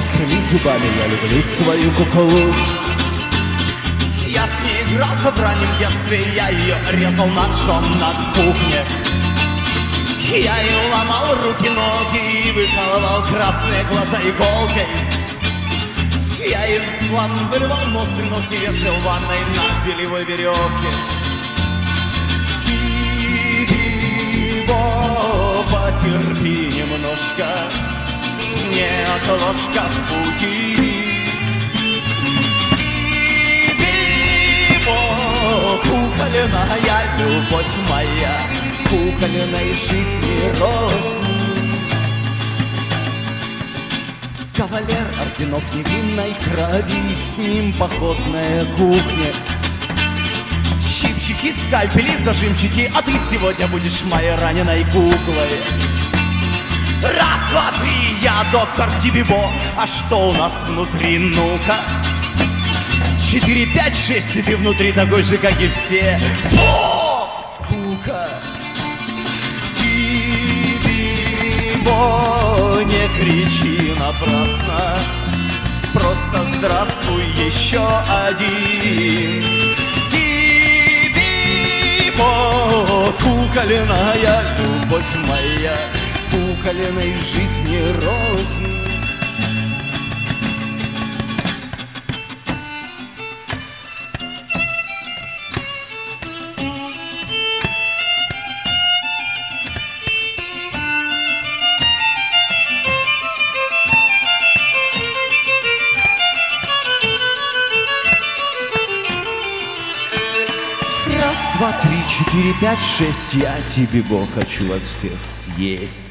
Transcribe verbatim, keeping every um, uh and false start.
острыми зубами я люблю свою куклу. Я с ней игрался в раннем детстве, я ее резал ножом на кухне. Я ей ломал руки, ноги и выкалывал красные глаза иголкой. Я ей вырывал ноздри, ногти вешал в ванной на белевой веревке. Бибо, потерпи немножко, нет ложка в пути. Кукольная любовь моя, кукольной жизни рознь. Кавалер орденов невинной крови, с ним походная кухня. Щипчики, скальпели, зажимчики, а ты сегодня будешь моей раненой куклой. Раз, два, три, я доктор Дибибо, а что у нас внутри, ну-ка? Четыре, пять, шесть, ты внутри такой же, как и все. О, скука! Дибибо, не кричи напрасно, просто здравствуй еще один. Дибибо, кукольная любовь моя, кукольной жизни рознь. Раз, два, три, четыре, пять, шесть, я тебе, Бог, хочу вас всех съесть.